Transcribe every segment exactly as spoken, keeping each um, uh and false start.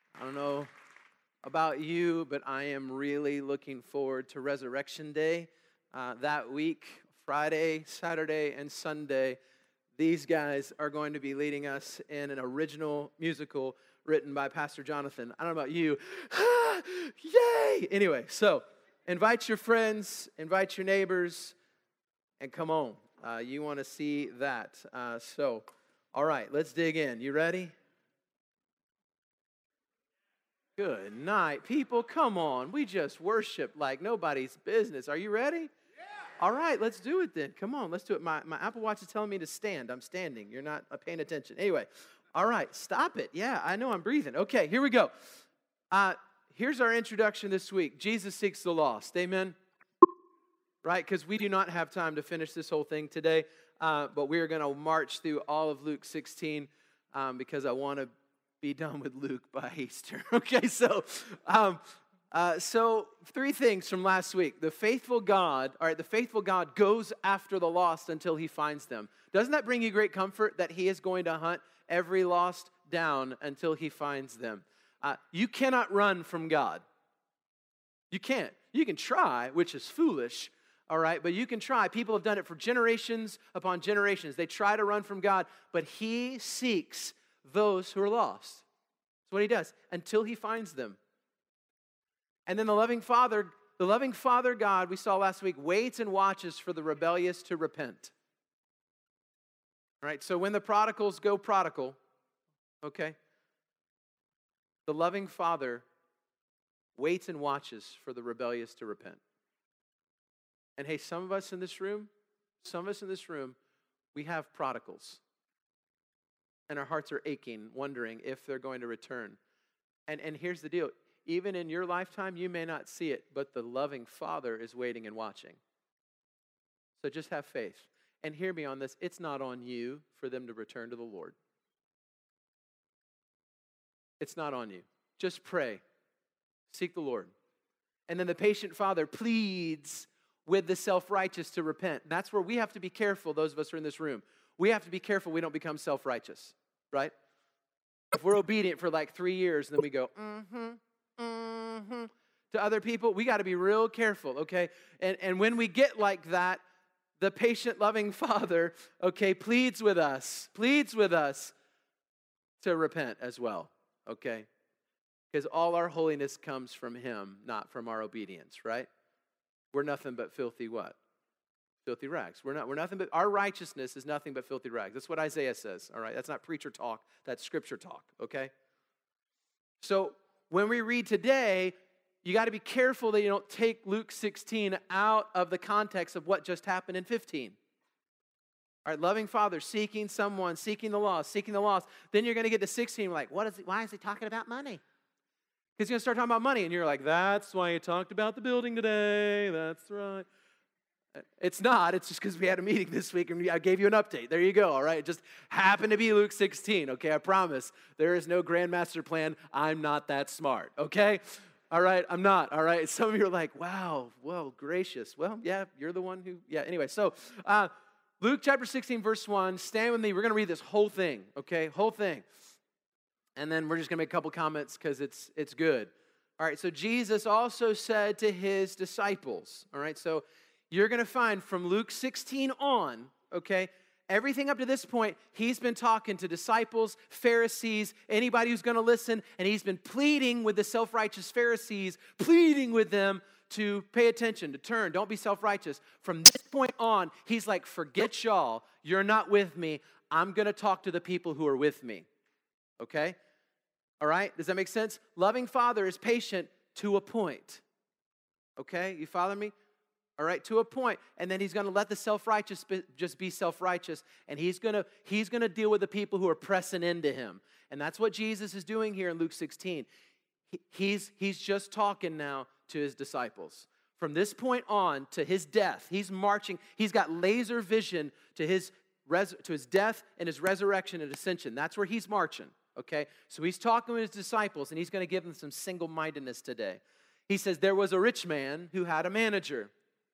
I don't know about you, but I am really looking forward to Resurrection Day. Uh, that week, Friday, Saturday, and Sunday, these guys are going to be leading us in an original musical written by Pastor Jonathan. I don't know about you. Ah, yay! Anyway, so invite your friends, invite your neighbors, and come on. Uh, you want to see that. Uh, so, all right, let's dig in. You ready? Good night, people. Come on. We just worship like nobody's business. Are you ready? Yeah. All right, let's do it then. Come on, let's do it. My, my Apple Watch is telling me to stand. I'm standing. You're not paying attention. Anyway, all right, stop it. Yeah, I know I'm breathing. Okay, here we go. Uh, here's our introduction this week. Jesus seeks the lost. Amen? Right, because we do not have time to finish this whole thing today, uh, but we are going to march through all of Luke sixteen um, because I want to be done with Luke by Easter. Okay, so um, uh, so three things from last week. The faithful God, all right, the faithful God goes after the lost until he finds them. Doesn't that bring you great comfort that he is going to hunt every lost down until he finds them? Uh, you cannot run from God. You can't. You can try, which is foolish, all right, but you can try. People have done it for generations upon generations. They try to run from God, but he seeks those who are lost. That's what he does until he finds them. And then the loving Father, the loving Father God we saw last week waits and watches for the rebellious to repent. All right, so when the prodigals go prodigal, okay, the loving Father waits and watches for the rebellious to repent. And hey, some of us in this room, some of us in this room, we have prodigals. And our hearts are aching, wondering if they're going to return. And, and here's the deal. Even in your lifetime, you may not see it, but the loving Father is waiting and watching. So just have faith. And hear me on this. It's not on you for them to return to the Lord. It's not on you. Just pray. Seek the Lord. And then the patient Father pleads with the self-righteous to repent. That's where we have to be careful, those of us who are in this room. We have to be careful we don't become self-righteous, right? If we're obedient for like three years and then we go, mm-hmm, mm-hmm, to other people, we got to be real careful, okay? And, and when we get like that, the patient, loving Father, okay, pleads with us, pleads with us to repent as well, okay? Because all our holiness comes from him, not from our obedience, right? We're nothing but filthy what? Filthy rags. We're not, we're nothing but, our righteousness is nothing but filthy rags. That's what Isaiah says, all right? That's not preacher talk, that's scripture talk, okay? So when we read today, you got to be careful that you don't take Luke sixteen out of the context of what just happened in fifteen. All right, loving Father, seeking someone, seeking the lost, seeking the lost. Then you're going to get to sixteen, like, what is he, why is he talking about money? He's going to start talking about money, and you're like, that's why he talked about the building today, that's right. It's not. It's just because we had a meeting this week and I gave you an update. There you go, all right? It just happened to be Luke sixteen, okay? I promise. There is no grand master plan. I'm not that smart, okay? All right? I'm not, all right? Some of you are like, wow, well, gracious. Well, yeah, you're the one who, yeah. Anyway, so uh, Luke chapter sixteen, verse one. Stand with me. We're going to read this whole thing, okay? Whole thing. And then we're just going to make a couple comments because it's it's good. All right, so Jesus also said to his disciples, all right? So you're going to find from Luke sixteen on, okay, everything up to this point, he's been talking to disciples, Pharisees, anybody who's going to listen, and he's been pleading with the self-righteous Pharisees, pleading with them to pay attention, to turn, don't be self-righteous. From this point on, he's like, forget y'all, you're not with me, I'm going to talk to the people who are with me, okay? All right, does that make sense? Loving Father is patient to a point, okay? You follow me? All right, to a point, and then he's going to let the self-righteous be, just be self-righteous, and he's going to he's going to deal with the people who are pressing into him, and that's what Jesus is doing here in Luke sixteen. He, he's he's just talking now to his disciples. From this point on to his death, he's marching. He's got laser vision to his res, to his death and his resurrection and ascension. That's where he's marching. Okay, so he's talking with his disciples, and he's going to give them some single-mindedness today. He says there was a rich man who had a manager.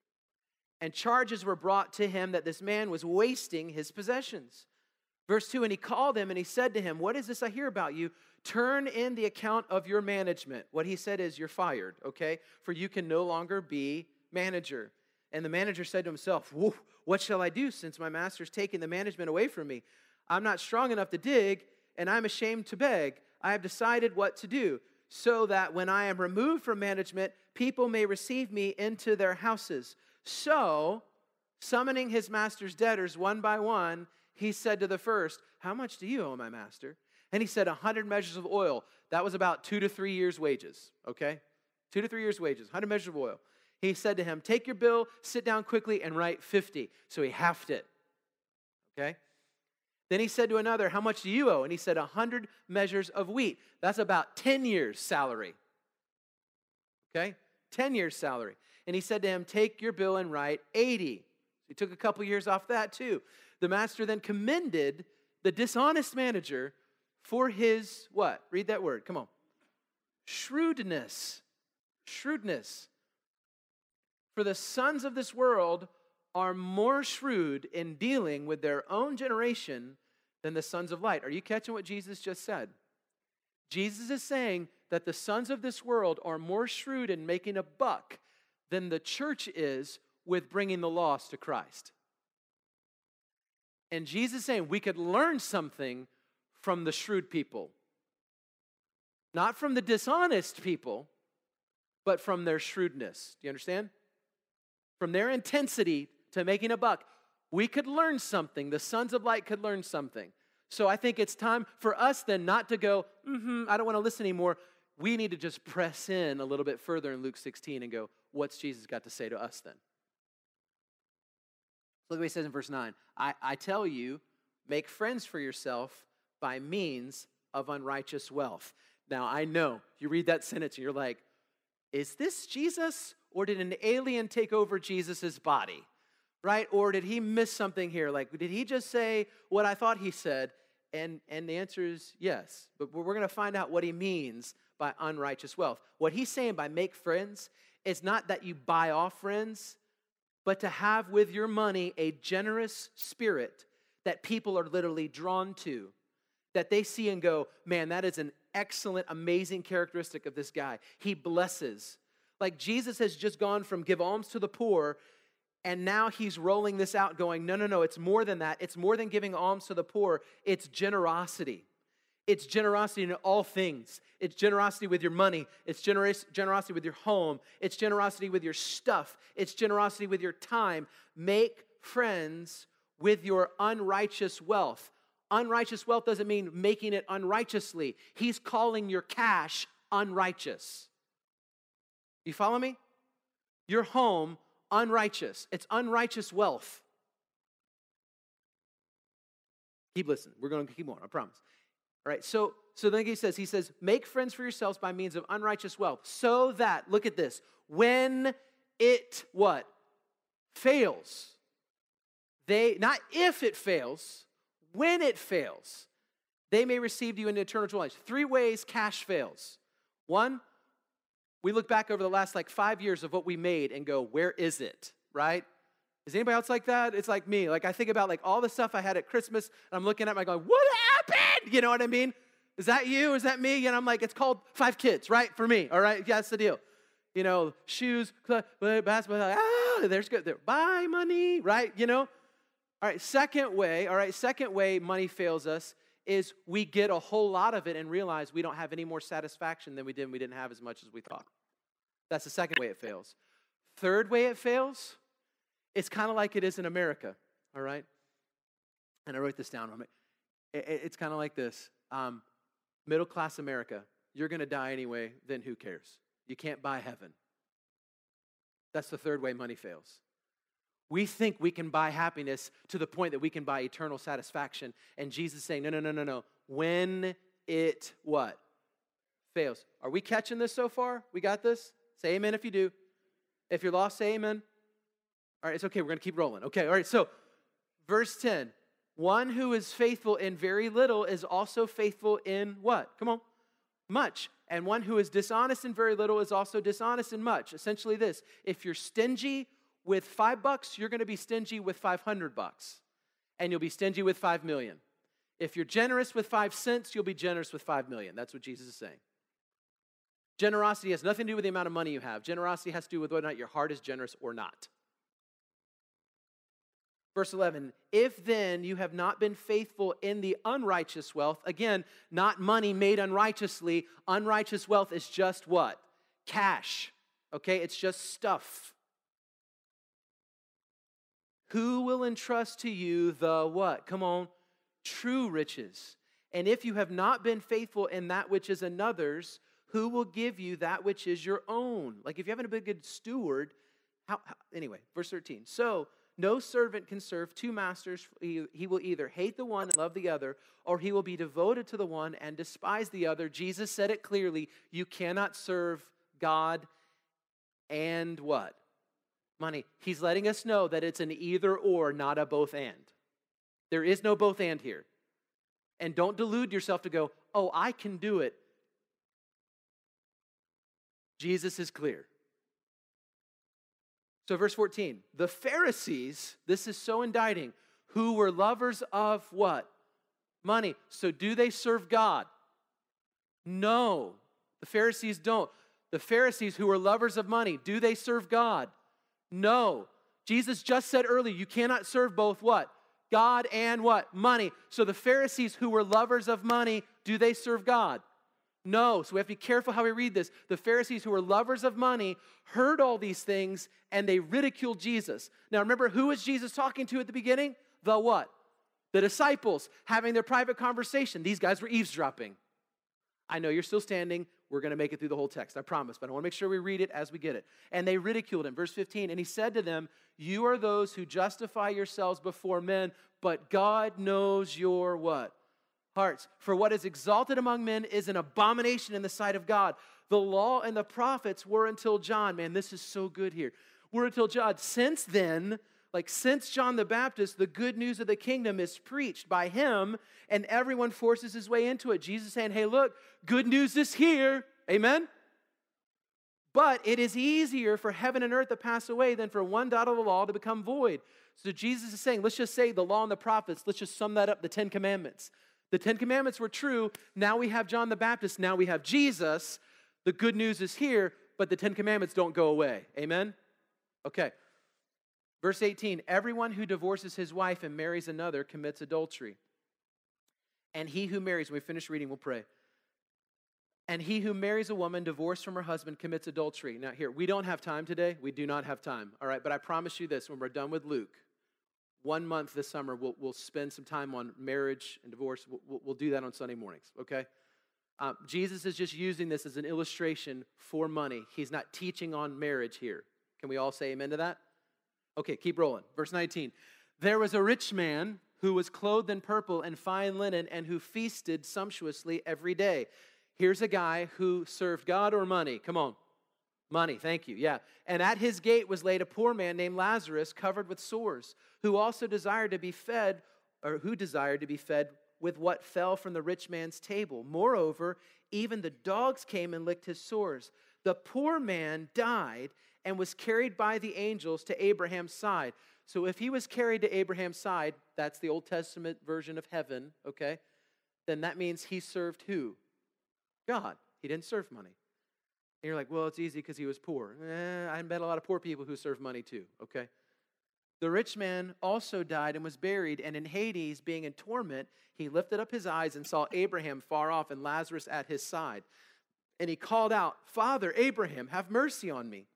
And charges were brought to him that this man was wasting his possessions. Verse two, and he called him and he said to him, what is this I hear about you? turn in the account of your management. What he said is, you're fired, okay? For you can no longer be manager. And the manager said to himself, Whoa, what shall I do since my master's taken the management away from me? I'm not strong enough to dig, and I'm ashamed to beg. I have decided what to do, so that when I am removed from management, people may receive me into their houses. So, summoning his master's debtors one by one, he said to the first, how much do you owe my master? And he said, a hundred measures of oil. That was about two to three years' wages, okay? Two to three years' wages, hundred measures of oil. He said to him, take your bill, sit down quickly, and write fifty. So he halved it, okay? Then he said to another, how much do you owe? And he said, a hundred measures of wheat. That's about ten years' salary, okay? ten years' salary. And he said to him, take your bill and write eighty. He took a couple years off that too. The master then commended the dishonest manager for his, what? Read that word, come on. Shrewdness. Shrewdness. For the sons of this world are more shrewd in dealing with their own generation than the sons of light. Are you catching what Jesus just said? Jesus is saying that the sons of this world are more shrewd in making a buck than the church is with bringing the lost to Christ. And Jesus is saying we could learn something from the shrewd people. Not from the dishonest people, but from their shrewdness. Do you understand? From their intensity to making a buck, we could learn something. The sons of light could learn something. So I think it's time for us then not to go, mm-hmm, I don't want to listen anymore. We need to just press in a little bit further in Luke sixteen and go, what's Jesus got to say to us then? Look what he says in verse nine. I, I tell you, make friends for yourself by means of unrighteous wealth. Now, I know you read that sentence and you're like, is this Jesus, or did an alien take over Jesus' body? Right? Or did he miss something here? Like, did he just say what I thought he said? And, and the answer is yes. But we're going to find out what he means by unrighteous wealth. What he's saying by make friends is not that you buy off friends, but to have with your money a generous spirit that people are literally drawn to, that they see and go, man, that is an excellent, amazing characteristic of this guy. He blesses. Like Jesus has just gone from give alms to the poor, and now he's rolling this out going, no, no, no, it's more than that. It's more than giving alms to the poor. It's generosity. It's generosity in all things. It's generosity with your money. It's generous, generosity with your home. It's generosity with your stuff. It's generosity with your time. Make friends with your unrighteous wealth. Unrighteous wealth doesn't mean making it unrighteously. He's calling your cash unrighteous. You follow me? Your home, unrighteous. It's unrighteous wealth. Keep listening. We're going to keep on, I promise. All right, so, so then he says, he says, make friends for yourselves by means of unrighteous wealth, so that, look at this, when it, what? Fails. They, not if it fails, when it fails, they may receive you into eternal life. Three ways cash fails. One, we look back over the last like five years of what we made and go, where is it, right? Is anybody else like that? It's like me. Like I think about like all the stuff I had at Christmas, and I'm looking at my going, what happened? You know what I mean? Is that you? Is that me? And I'm like, it's called five kids, right? For me, all right? Yeah, that's the deal. You know, shoes, basketball, ah, there's good. There. Buy money, right? You know? All right, second way, all right, second way money fails us is we get a whole lot of it and realize we don't have any more satisfaction than we did when we didn't have as much as we thought. That's the second way it fails. Third way it fails, it's kind of like it is in America, all right? And I wrote this down. It's kind of like this. Um, middle-class America, you're going to die anyway, then who cares? You can't buy heaven. That's the third way money fails. We think we can buy happiness to the point that we can buy eternal satisfaction. And Jesus is saying, no, no, no, no, no. When it, what? Fails. Are we catching this so far? We got this? Say amen if you do. If you're lost, say amen. All right, it's okay. We're going to keep rolling. Okay, all right, so verse ten. One who is faithful in very little is also faithful in what? Come on. Much. And one who is dishonest in very little is also dishonest in much. Essentially this, if you're stingy with five bucks, you're going to be stingy with five hundred bucks. And you'll be stingy with five million. If you're generous with five cents, you'll be generous with five million. That's what Jesus is saying. Generosity has nothing to do with the amount of money you have. Generosity has to do with whether or not your heart is generous or not. Verse eleven, if then you have not been faithful in the unrighteous wealth, again, not money made unrighteously. Unrighteous wealth is just what? Cash. Okay, it's just stuff. Who will entrust to you the what? Come on, true riches. And if you have not been faithful in that which is another's, who will give you that which is your own? Like if you haven't been a good steward, how, how anyway, verse thirteen. So no servant can serve two masters. He, he will either hate the one and love the other, or he will be devoted to the one and despise the other. Jesus said it clearly. You cannot serve God and what? Money. He's letting us know that it's an either or, not a both and. There is no both and here. And don't delude yourself to go, oh, I can do it. Jesus is clear. So verse fourteen, the Pharisees, this is so indicting, who were lovers of what? Money. So do they serve God? No, the Pharisees don't. The Pharisees who were lovers of money, do they serve God? No. Jesus just said earlier, you cannot serve both what? God and what? Money. So the Pharisees who were lovers of money, do they serve God? No. So we have to be careful how we read this. The Pharisees who were lovers of money heard all these things and they ridiculed Jesus. Now remember, who was Jesus talking to at the beginning? The what? The disciples having their private conversation. These guys were eavesdropping. I know you're still standing. We're going to make it through the whole text, I promise. But I want to make sure we read it as we get it. And they ridiculed him. Verse fifteen, and he said to them, you are those who justify yourselves before men, but God knows your what? Hearts. For what is exalted among men is an abomination in the sight of God. The law and the prophets were until John. Man, this is so good here. Were until John. Since then, like since John the Baptist, the good news of the kingdom is preached by him, and everyone forces his way into it. Jesus saying, hey, look, good news is here. Amen? But it is easier for heaven and earth to pass away than for one dot of the law to become void. So Jesus is saying, let's just say the law and the prophets, let's just sum that up, the Ten Commandments. The Ten Commandments were true. Now we have John the Baptist. Now we have Jesus. The good news is here, but the Ten Commandments don't go away. Amen? Okay. Verse eighteen, everyone who divorces his wife and marries another commits adultery. And he who marries, when we finish reading, we'll pray. And he who marries a woman divorced from her husband commits adultery. Now here, we don't have time today. We do not have time. All right, but I promise you this, when we're done with Luke, one month this summer, we'll, we'll spend some time on marriage and divorce. We'll, we'll do that on Sunday mornings, okay? Uh, Jesus is just using this as an illustration for money. He's not teaching on marriage here. Can we all say amen to that? Okay, keep rolling. Verse nineteen. There was a rich man who was clothed in purple and fine linen and who feasted sumptuously every day. Here's a guy who served God or money. Come on. Money, thank you, yeah. And at his gate was laid a poor man named Lazarus, covered with sores, who also desired to be fed, or who desired to be fed with what fell from the rich man's table. Moreover, even the dogs came and licked his sores. The poor man died and was carried by the angels to Abraham's side. So if he was carried to Abraham's side, that's the Old Testament version of heaven, okay? Then that means he served who? God. He didn't serve money. And you're like, well, it's easy because he was poor. Eh, I met a lot of poor people who serve money too, okay? The rich man also died and was buried, and in Hades, being in torment, he lifted up his eyes and saw Abraham far off and Lazarus at his side. And he called out, Father, Abraham, have mercy on me.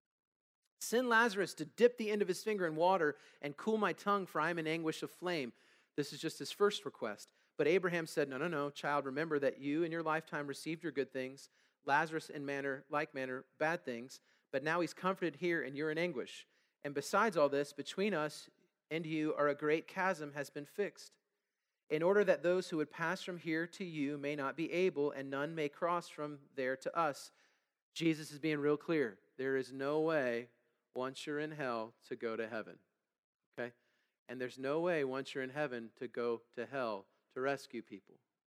Send Lazarus to dip the end of his finger in water and cool my tongue, for I am in anguish of flame. This is just his first request. But Abraham said, no, no, no, child, remember that you in your lifetime received your good things, Lazarus in manner, like manner, bad things, but now he's comforted here and you're in anguish. And besides all this, between us and you are a great chasm has been fixed, in order that those who would pass from here to you may not be able, and none may cross from there to us. Jesus is being real clear. There is no way once you're in hell to go to heaven, okay? And there's no way once you're in heaven to go to hell to rescue people.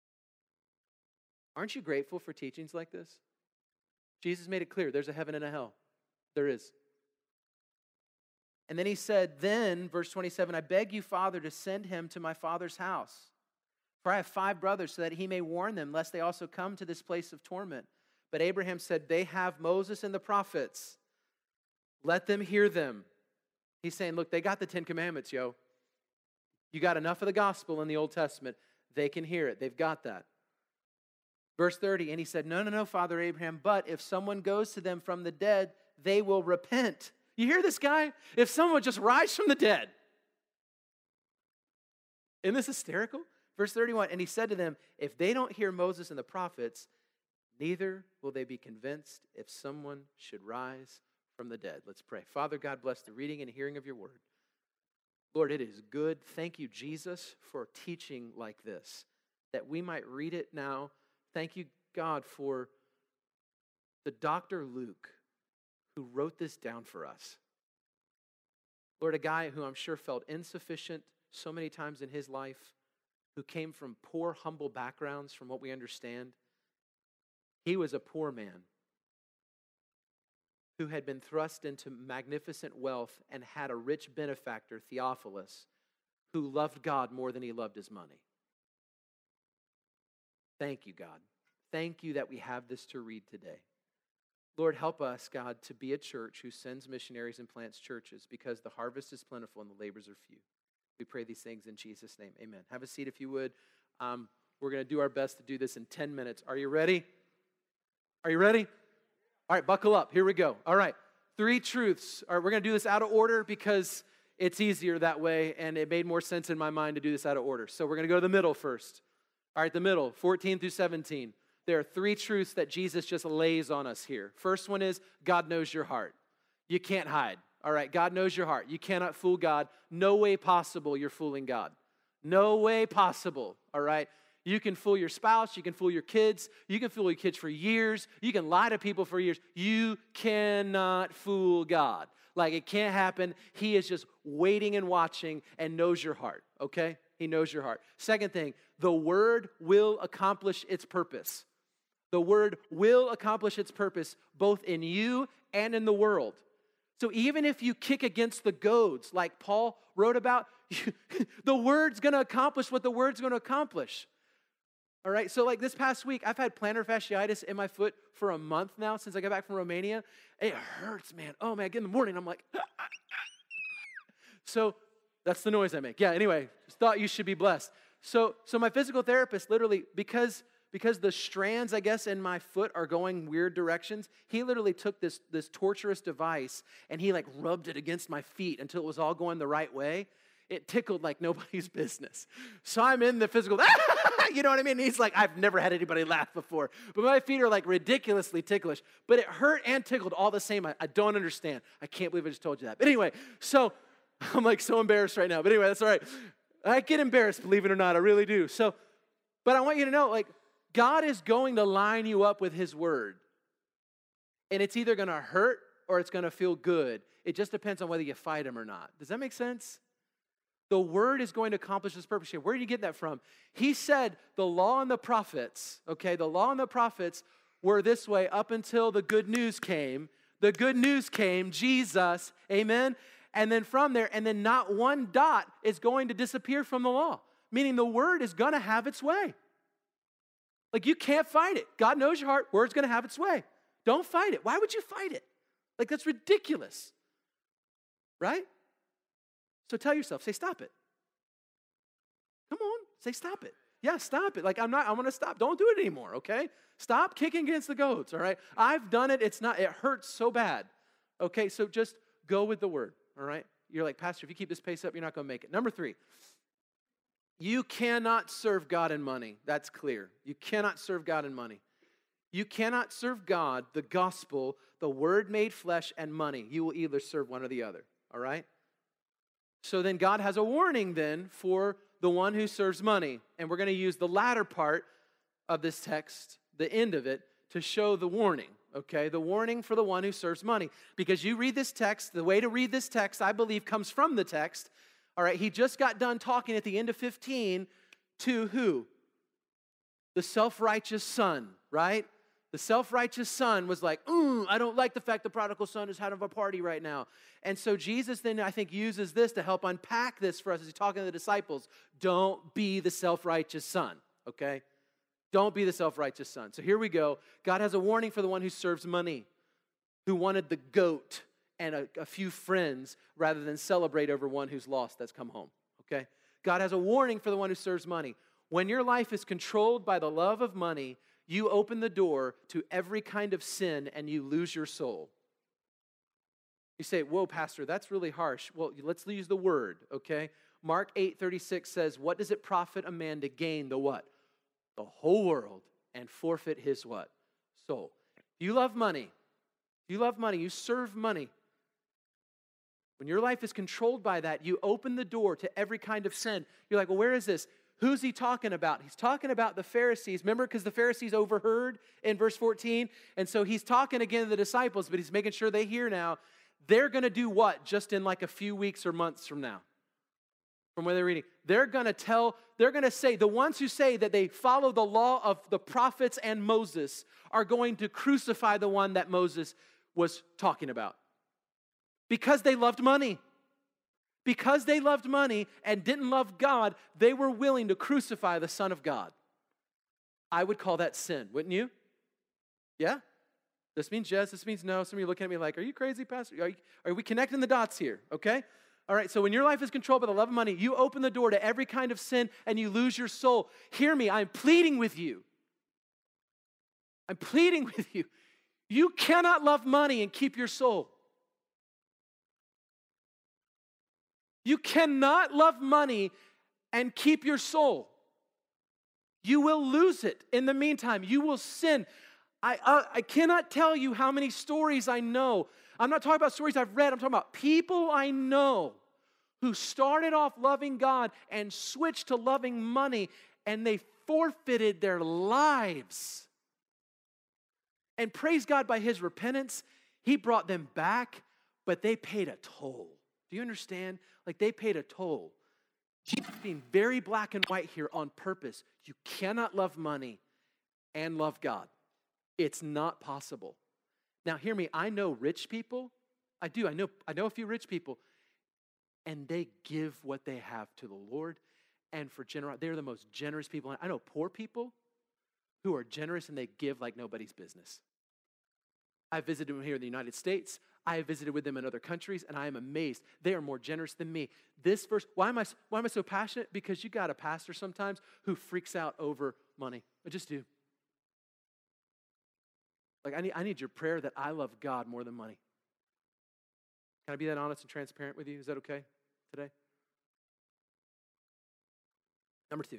Aren't you grateful for teachings like this? Jesus made it clear. There's a heaven and a hell. There is. And then he said, then, verse twenty-seven, I beg you, Father, to send him to my father's house. For I have five brothers, so that he may warn them, lest they also come to this place of torment. But Abraham said, they have Moses and the prophets. Let them hear them. He's saying, look, they got the Ten Commandments, yo. You got enough of the gospel in the Old Testament. They can hear it. They've got that. Verse thirty, and he said, no, no, no, Father Abraham, but if someone goes to them from the dead, they will repent. You hear this guy? If someone would just rise from the dead. Isn't this hysterical? Verse thirty-one, and he said to them, if they don't hear Moses and the prophets, neither will they be convinced if someone should rise from the dead. Let's pray. Father God, bless the reading and hearing of your word. Lord, it is good. Thank you, Jesus, for teaching like this, that we might read it now. Thank you, God, for the Doctor Luke who wrote this down for us. Lord, a guy who I'm sure felt insufficient so many times in his life, who came from poor, humble backgrounds from what we understand. He was a poor man who had been thrust into magnificent wealth and had a rich benefactor, Theophilus, who loved God more than he loved his money. Thank you, God. Thank you that we have this to read today. Lord, help us, God, to be a church who sends missionaries and plants churches, because the harvest is plentiful and the labors are few. We pray these things in Jesus' name. Amen. Have a seat if you would. Um, we're going to do our best to do this in ten minutes. Are you ready? Are you ready? All right, buckle up. Here we go. All right, three truths. All right, we're going to do this out of order because it's easier that way, and it made more sense in my mind to do this out of order. So we're going to go to the middle first. All right, the middle, fourteen through seventeen. There are three truths that Jesus just lays on us here. First one is God knows your heart. You can't hide. All right, God knows your heart. You cannot fool God. No way possible you're fooling God. No way possible, all right? You can fool your spouse. You can fool your kids. You can fool your kids for years. You can lie to people for years. You cannot fool God. Like, it can't happen. He is just waiting and watching and knows your heart, okay? He knows your heart. Second thing, the word will accomplish its purpose. The word will accomplish its purpose both in you and in the world. So even if you kick against the goads, like Paul wrote about, you, the word's going to accomplish what the word's going to accomplish. All right, so like this past week, I've had plantar fasciitis in my foot for a month now since I got back from Romania. It hurts, man. Oh, man, I get in the morning, I'm like, so that's the noise I make. Yeah, anyway, just thought you should be blessed. So so my physical therapist literally, because, because the strands, I guess, in my foot are going weird directions, he literally took this, this torturous device and he like rubbed it against my feet until it was all going the right way. It tickled like nobody's business. So I'm in the physical, you know what I mean? He's like, I've never had anybody laugh before. But my feet are like ridiculously ticklish. But it hurt and tickled all the same. I, I don't understand. I can't believe I just told you that. But anyway, so I'm like so embarrassed right now. But anyway, that's all right. I get embarrassed, believe it or not. I really do. So, but I want you to know, like, God is going to line you up with his word. And it's either going to hurt or it's going to feel good. It just depends on whether you fight him or not. Does that make sense? The word is going to accomplish this purpose here. Where did you get that from? He said the law and the prophets, okay, the law and the prophets were this way up until the good news came. The good news came, Jesus, amen? And then from there, and then not one dot is going to disappear from the law, meaning the word is going to have its way. Like, you can't fight it. God knows your heart. Word's going to have its way. Don't fight it. Why would you fight it? Like, that's ridiculous, right? So tell yourself, say, stop it. Come on, say, stop it. Yeah, stop it. Like, I'm not, I'm going to stop. Don't do it anymore, okay? Stop kicking against the goats, all right? I've done it. It's not, it hurts so bad. Okay, so just go with the word, all right? You're like, Pastor, if you keep this pace up, you're not going to make it. Number three, you cannot serve God and money. That's clear. You cannot serve God and money. You cannot serve God, the gospel, the word made flesh, and money. You will either serve one or the other, all right? So then God has a warning then for the one who serves money. And we're going to use the latter part of this text, the end of it, to show the warning, okay? The warning for the one who serves money. Because you read this text, the way to read this text, I believe, comes from the text. All right, he just got done talking at the end of fifteen to who? The self-righteous son, right? The self-righteous son was like, mm, I don't like the fact the prodigal son is having a party right now. And so Jesus then, I think, uses this to help unpack this for us as he's talking to the disciples. Don't be the self-righteous son, okay? Don't be the self-righteous son. So here we go. God has a warning for the one who serves money, who wanted the goat and a, a few friends rather than celebrate over one who's lost that's come home, okay? God has a warning for the one who serves money. When your life is controlled by the love of money, you open the door to every kind of sin and you lose your soul. You say, whoa, Pastor, that's really harsh. Well, let's use the word, okay? Mark eight thirty-six says, what does it profit a man to gain the what? The whole world and forfeit his what? Soul. You love money. You love money. You serve money. When your life is controlled by that, you open the door to every kind of sin. You're like, well, where is this? Who's he talking about? He's talking about the Pharisees. Remember, because the Pharisees overheard in verse fourteen? And so he's talking again to the disciples, but he's making sure they hear now. They're going to do what just in like a few weeks or months from now? From where they're reading. They're going to tell, they're going to say, the ones who say that they follow the law of the prophets and Moses are going to crucify the one that Moses was talking about. Because they loved money. Because they loved money and didn't love God, they were willing to crucify the Son of God. I would call that sin, wouldn't you? Yeah? This means yes, this means no. Some of you looking at me like, are you crazy, Pastor? Are, you, are we connecting the dots here, okay? All right, so when your life is controlled by the love of money, you open the door to every kind of sin and you lose your soul. Hear me, I'm pleading with you. I'm pleading with you. You cannot love money and keep your soul. You cannot love money and keep your soul. You will lose it in the meantime. You will sin. I, uh, I cannot tell you how many stories I know. I'm not talking about stories I've read. I'm talking about people I know who started off loving God and switched to loving money, and they forfeited their lives. And praise God, by his repentance, he brought them back, but they paid a toll. Do you understand? Like they paid a toll. Jesus being very black and white here on purpose. You cannot love money and love God. It's not possible. Now hear me, I know rich people. I do, I know, I know a few rich people. And they give what they have to the Lord. And for generosity, they're the most generous people. I know poor people who are generous and they give like nobody's business. I visited them here in the United States. I have visited with them in other countries, and I am amazed. They are more generous than me. This verse, why am I, why am I so passionate? Because you got a pastor sometimes who freaks out over money. I just do. Like, I need, I need your prayer that I love God more than money. Can I be that honest and transparent with you? Is that okay today? Number two.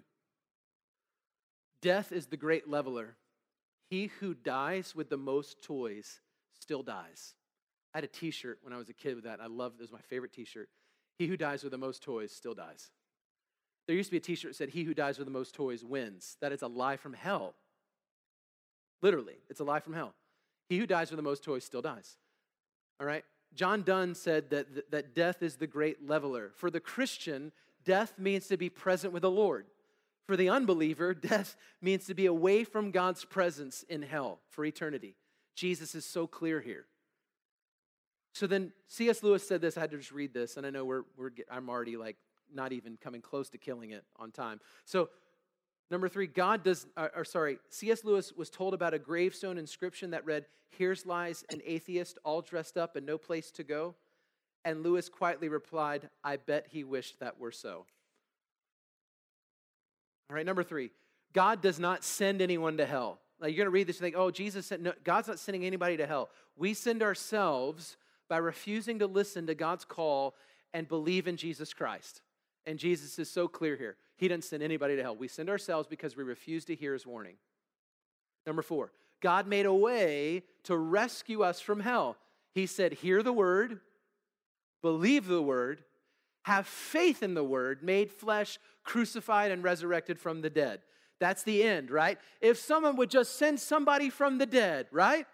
Death is the great leveler. He who dies with the most toys still dies. I had a t-shirt when I was a kid with that. I loved it. It was my favorite t-shirt. He who dies with the most toys still dies. There used to be a t-shirt that said, he who dies with the most toys wins. That is a lie from hell. Literally, it's a lie from hell. He who dies with the most toys still dies. All right? John Donne said that, that death is the great leveler. For the Christian, death means to be present with the Lord. For the unbeliever, death means to be away from God's presence in hell for eternity. Jesus is so clear here. So then C S Lewis said this. I had to just read this, and I know we're, we're I'm already like not even coming close to killing it on time. So number three, God does, or, or sorry, C S Lewis was told about a gravestone inscription that read, "Here's lies an atheist, all dressed up and no place to go." And Lewis quietly replied, "I bet he wished that were so." All right, number three, God does not send anyone to hell. Now you're going to read this and think, oh, Jesus said, no, God's not sending anybody to hell. We send ourselves by refusing to listen to God's call and believe in Jesus Christ. And Jesus is so clear here. He doesn't send anybody to hell. We send ourselves because we refuse to hear his warning. Number four, God made a way to rescue us from hell. He said, hear the word, believe the word, have faith in the word, made flesh, crucified, and resurrected from the dead. That's the end, right? If someone would just send somebody from the dead, right?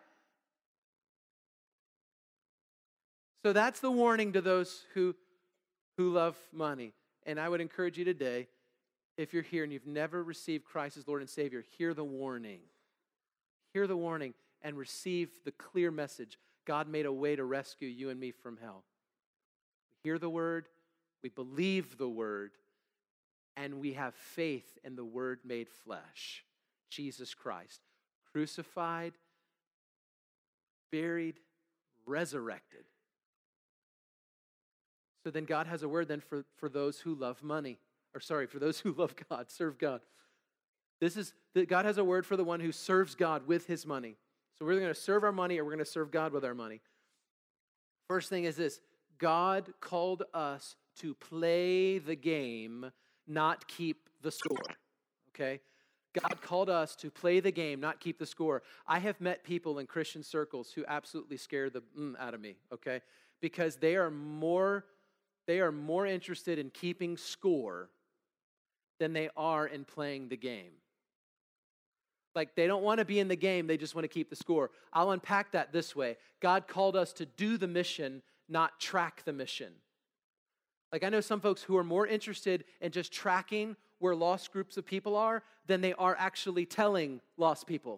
So that's the warning to those who, who love money. And I would encourage you today, if you're here and you've never received Christ as Lord and Savior, hear the warning. hear the warning, and receive the clear message. God made a way to rescue you and me from hell. We hear the word, we believe the word, and we have faith in the word made flesh, Jesus Christ, crucified, buried, resurrected. So then God has a word then for, for those who love money, or sorry, for those who love God, serve God. This is, that God has a word for the one who serves God with his money. So we're going to serve our money or we're going to serve God with our money. First thing is this: God called us to play the game, not keep the score, okay? God called us to play the game, not keep the score. I have met people in Christian circles who absolutely scare the mm out of me, okay? Because they are more, they are more interested in keeping score than they are in playing the game. Like, they don't want to be in the game, they just want to keep the score. I'll unpack that this way. God called us to do the mission, not track the mission. Like, I know some folks who are more interested in just tracking where lost groups of people are than they are actually telling lost people.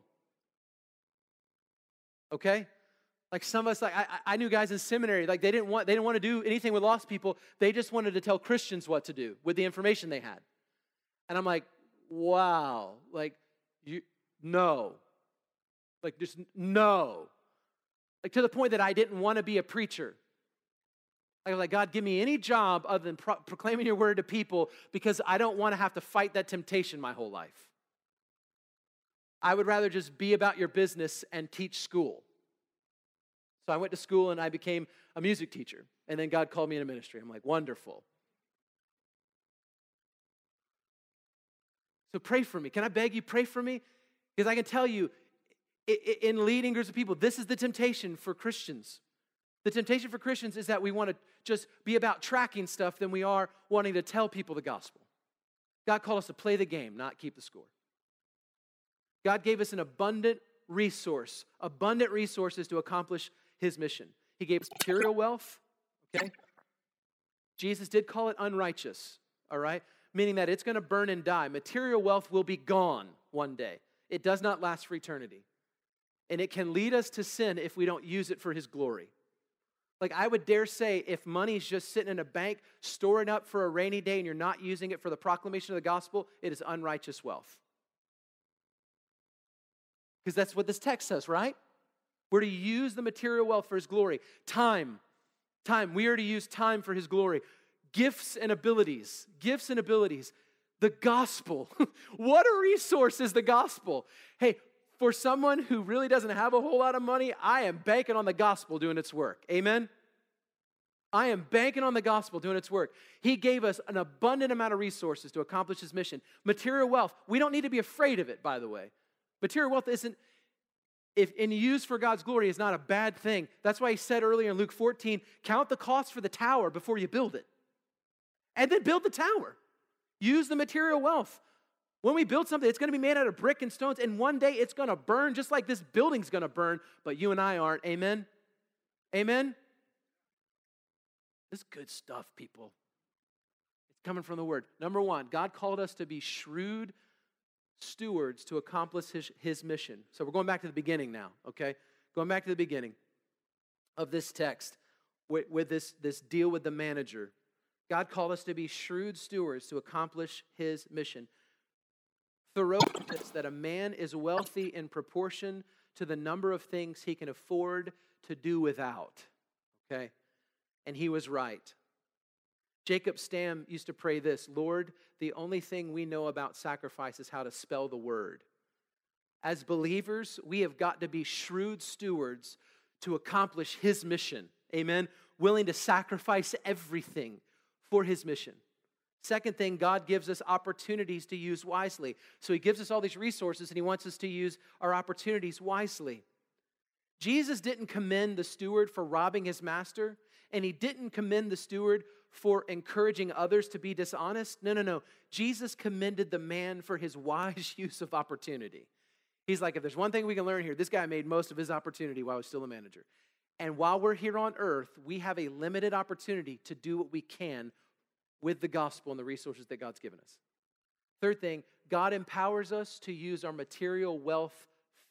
Okay? Like, some of us, like I, I knew guys in seminary, like they didn't want they didn't want to do anything with lost people. They just wanted to tell Christians what to do with the information they had. And I'm like, wow, like you no. Like, just no. Like, to the point that I didn't want to be a preacher. I was like, God, give me any job other than pro- proclaiming your word to people, because I don't want to have to fight that temptation my whole life. I would rather just be about your business and teach school. So I went to school and I became a music teacher. And then God called me into ministry. I'm like, wonderful. So pray for me. Can I beg you, pray for me? Because I can tell you, in leading groups of people, this is the temptation for Christians. The temptation for Christians is that we want to just be about tracking stuff than we are wanting to tell people the gospel. God called us to play the game, not keep the score. God gave us an abundant resource, abundant resources to accomplish his mission. He gave us material wealth, okay? Jesus did call it unrighteous, all right? Meaning that it's going to burn and die. Material wealth will be gone one day. It does not last for eternity. And it can lead us to sin if we don't use it for his glory. Like, I would dare say, if money's just sitting in a bank, storing up for a rainy day, and you're not using it for the proclamation of the gospel, it is unrighteous wealth. Because that's what this text says, right? We're to use the material wealth for his glory. Time. Time. We are to use time for his glory. Gifts and abilities. Gifts and abilities. The gospel. What a resource is the gospel. Hey, for someone who really doesn't have a whole lot of money, I am banking on the gospel doing its work. Amen? I am banking on the gospel doing its work. He gave us an abundant amount of resources to accomplish his mission. Material wealth. We don't need to be afraid of it, by the way. Material wealth isn't, if and used for God's glory, is not a bad thing. That's why he said earlier in Luke fourteen, count the cost for the tower before you build it. And then build the tower. Use the material wealth. When we build something, it's going to be made out of brick and stones, and one day it's going to burn just like this building's going to burn, but you and I aren't. Amen? Amen? This is good stuff, people. It's coming from the word. Number one, God called us to be shrewd stewards to accomplish his, his mission. So we're going back to the beginning now, okay? Going back to the beginning of this text with, with this, this deal with the manager. God called us to be shrewd stewards to accomplish his mission. Thoreau says that a man is wealthy in proportion to the number of things he can afford to do without, okay? And he was right. Jacob Stam used to pray this: Lord, the only thing we know about sacrifice is how to spell the word. As believers, we have got to be shrewd stewards to accomplish his mission. Amen? Willing to sacrifice everything for his mission. Second thing, God gives us opportunities to use wisely. So he gives us all these resources and he wants us to use our opportunities wisely. Jesus didn't commend the steward for robbing his master, and he didn't commend the steward for encouraging others to be dishonest. No, no, no. Jesus commended the man for his wise use of opportunity. He's like, if there's one thing we can learn here, this guy made most of his opportunity while he was still a manager. And while we're here on earth, we have a limited opportunity to do what we can with the gospel and the resources that God's given us. Third thing, God empowers us to use our material wealth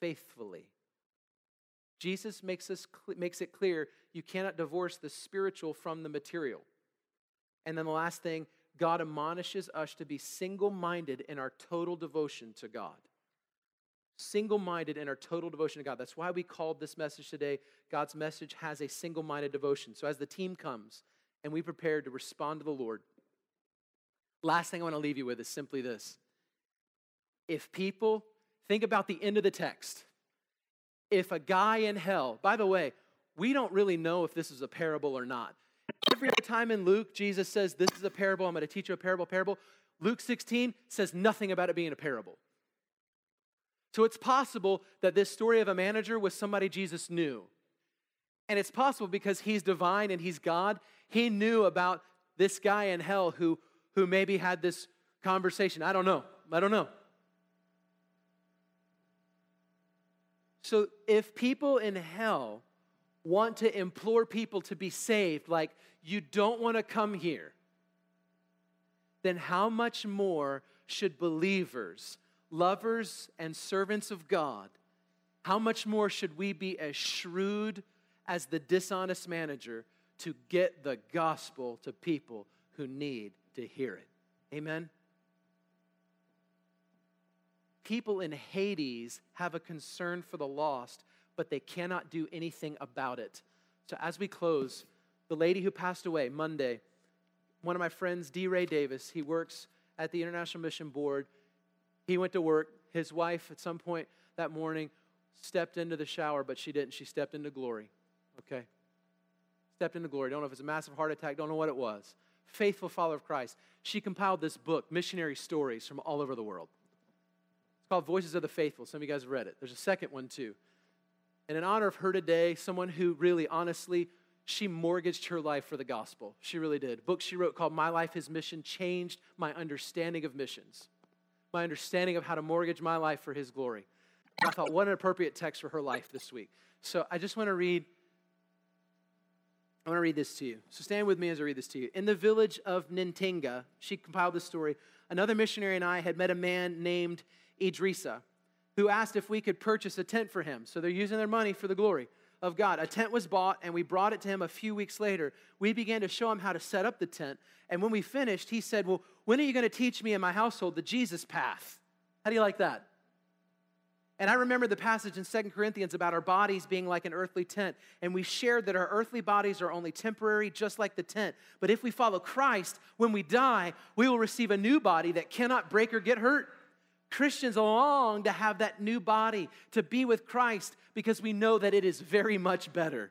faithfully. Jesus makes, us, makes it clear you cannot divorce the spiritual from the material. And then the last thing, God admonishes us to be single-minded in our total devotion to God. Single-minded in our total devotion to God. That's why we called this message today, God's message has a single-minded devotion. So as the team comes and we prepare to respond to the Lord, last thing I want to leave you with is simply this. If people, think about the end of the text. If a guy in hell, by the way, we don't really know if this is a parable or not. Every time in Luke, Jesus says, this is a parable, I'm going to teach you a parable, parable. Luke sixteen says nothing about it being a parable. So it's possible that this story of a manager was somebody Jesus knew. And it's possible because he's divine and he's God, he knew about this guy in hell who, who maybe had this conversation. I don't know. I don't know. So if people in hell want to implore people to be saved, like, you don't want to come here, then how much more should believers, lovers and servants of God, how much more should we be as shrewd as the dishonest manager to get the gospel to people who need to hear it? Amen? People in Hades have a concern for the lost, but they cannot do anything about it. So as we close, the lady who passed away Monday, one of my friends, D. Ray Davis, he works at the International Mission Board. He went to work. His wife, at some point that morning, stepped into the shower, but she didn't. She stepped into glory, okay? Stepped into glory. Don't know if it's a massive heart attack. Don't know what it was. Faithful follower of Christ. She compiled this book, Missionary Stories from all over the world. It's called Voices of the Faithful. Some of you guys have read it. There's a second one, too. And in honor of her today, someone who really, honestly, she mortgaged her life for the gospel. She really did. A book she wrote called My Life, His Mission changed my understanding of missions, my understanding of how to mortgage my life for His glory. And I thought, what an appropriate text for her life this week. So I just want to read, I want to read this to you. So stand with me as I read this to you. In the village of Nintinga, she compiled this story, another missionary and I had met a man named Idrisa, who asked if we could purchase a tent for him. So they're using their money for the glory of God. A tent was bought, and we brought it to him a few weeks later. We began to show him how to set up the tent. And when we finished, he said, well, when are you going to teach me and my household the Jesus path? How do you like that? And I remember the passage in Second Corinthians about our bodies being like an earthly tent. And we shared that our earthly bodies are only temporary, just like the tent. But if we follow Christ, when we die, we will receive a new body that cannot break or get hurt. Christians long to have that new body, to be with Christ, because we know that it is very much better.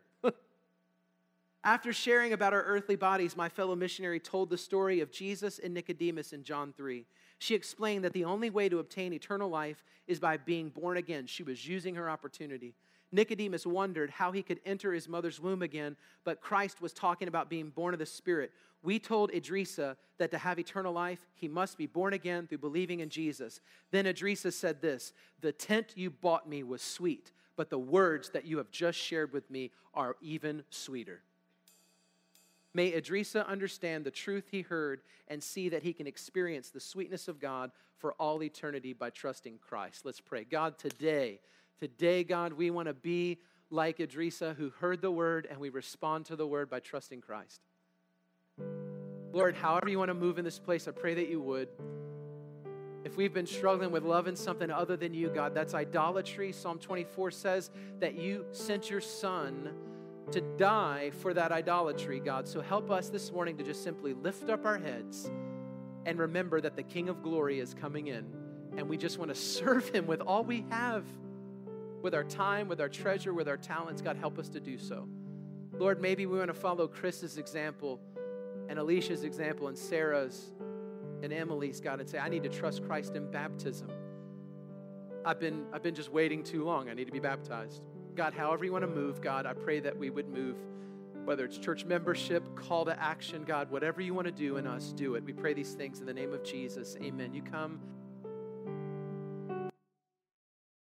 After sharing about our earthly bodies, my fellow missionary told the story of Jesus and Nicodemus in John three. She explained that the only way to obtain eternal life is by being born again. She was using her opportunity. Nicodemus wondered how he could enter his mother's womb again, but Christ was talking about being born of the Spirit. We told Idrisa that to have eternal life, he must be born again through believing in Jesus. Then Idrisa said this, the tent you bought me was sweet, but the words that you have just shared with me are even sweeter. May Idrisa understand the truth he heard and see that he can experience the sweetness of God for all eternity by trusting Christ. Let's pray. God, today, today, God, we want to be like Idrisa who heard the word and we respond to the word by trusting Christ. Lord, however you want to move in this place, I pray that you would. If we've been struggling with loving something other than you, God, that's idolatry. Psalm twenty-four says that you sent your son to die for that idolatry, God. So help us this morning to just simply lift up our heads and remember that the King of Glory is coming in, and we just want to serve him with all we have, with our time, with our treasure, with our talents. God, help us to do so. Lord, maybe we want to follow Chris's example and Alicia's example and Sarah's and Emily's, God, and say, I need to trust Christ in baptism. I've been, I've been just waiting too long. I need to be baptized. God, however you want to move, God, I pray that we would move, whether it's church membership, call to action, God, whatever you want to do in us, do it. We pray these things in the name of Jesus. Amen. You come.